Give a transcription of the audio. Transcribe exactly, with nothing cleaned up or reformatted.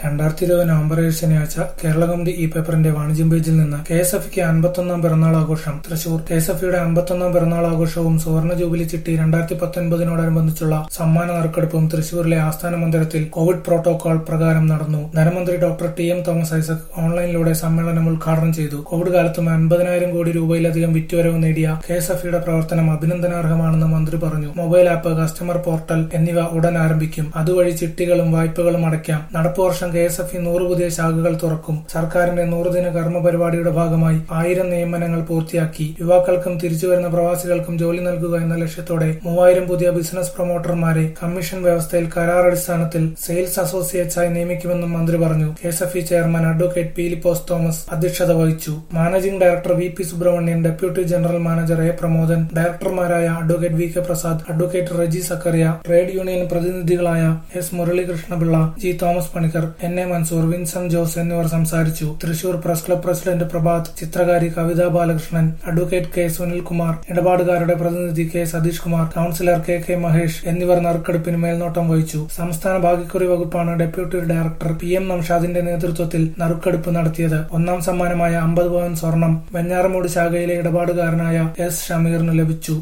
രണ്ടായിരത്തി ഇരുപത് നവംബർ ഏഴ് ശനിയാഴ്ച കേരളകൗമുദി ഈ പേപ്പറിന്റെ വാണിജ്യം പേജിൽ നിന്ന് കെ എസ് എഫിക്ക് അൻപത്തൊന്നാം പിറന്നാൾ ആഘോഷം. തൃശൂർ കെ എസ് എഫിയുടെ അൻപത്തൊന്നാം പിറന്നാൾ ആഘോഷവും സുവർണ ജൂബിലി ചിട്ടി രണ്ടായിരത്തി പത്തൊൻപതിനോടനുബന്ധിച്ചുള്ള സമ്മാന നറുക്കെടുപ്പും തൃശൂരിലെ ആസ്ഥാന മന്ദിരത്തിൽ കോവിഡ് പ്രോട്ടോകോൾ പ്രകാരം നടന്നു. ധനമന്ത്രി doctor T M Thomas Isaac ഓൺലൈനിലൂടെ സമ്മേളനം ഉദ്ഘാടനം ചെയ്തു. കോവിഡ് കാലത്തും അൻപതിനായിരം കോടി രൂപയിലധികം വിറ്റുവരവ് നേടിയ കെ എസ് എഫിയുടെ പ്രവർത്തനം അഭിനന്ദനാർഹമാണെന്ന് മന്ത്രി പറഞ്ഞു. മൊബൈൽ ആപ്പ്, കസ്റ്റമർ പോർട്ടൽ എന്നിവ ഉടൻ ആരംഭിക്കും. അതുവഴി ചിട്ടികളും വായ്പകളും അടയ്ക്കാം. നടപ്പു വർഷം കെ എസ് എഫ് നൂറ് പുതിയ ശാഖകൾ തുറക്കും. സർക്കാരിന്റെ നൂറുദിന കർമ്മ പരിപാടിയുടെ ഭാഗമായി ആയിരം നിയമനങ്ങൾ പൂർത്തിയാക്കി. യുവാക്കൾക്കും തിരിച്ചുവരുന്ന പ്രവാസികൾക്കും ജോലി നൽകുക എന്ന ലക്ഷ്യത്തോടെ മൂവായിരം പുതിയ ബിസിനസ് പ്രൊമോട്ടർമാരെ കമ്മീഷൻ വ്യവസ്ഥയിൽ കരാറടിസ്ഥാനത്തിൽ സെയിൽസ് അസോസിയേറ്റ്സായി നിയമിക്കുമെന്നും മന്ത്രി പറഞ്ഞു. K S F E chairman advocate Peelipose Thomas അധ്യക്ഷത വഹിച്ചു. Managing director V P Subrahmanyan, deputy general manager A Pramodan, ഡയറക്ടർമാരായ advocate V K Prasad, advocate Reji Zachariah, trade union പ്രതിനിധികളായ S Muralikrishnapillai, G Thomas Panicker, N A Mansoor, Vincent Jose എന്നിവർ സംസാരിച്ചു. Thrissur press club president Prabhat, ചിത്രകാരി കവിത ബാലകൃഷ്ണൻ, അഡ്വക്കേറ്റ് കെ സുനിൽകുമാർ, ഇടപാടുകാരുടെ പ്രതിനിധി K Satheesh Kumar, councillor K K Mahesh എന്നിവർ നറുക്കെടുപ്പിന് മേൽനോട്ടം വഹിച്ചു. സംസ്ഥാന ഭാഗ്യക്കുറി വകുപ്പാണ് ഡെപ്യൂട്ടി ഡയറക്ടർ പി എം നൌഷാദിന്റെ നേതൃത്വത്തിൽ നറുക്കെടുപ്പ് നടത്തിയത്. ഒന്നാം സമ്മാനമായ അമ്പത് പവൻ സ്വർണം വെഞ്ഞാറമൂട് ശാഖയിലെ ഇടപാടുകാരനായ എസ് ഷമീറിന് ലഭിച്ചു.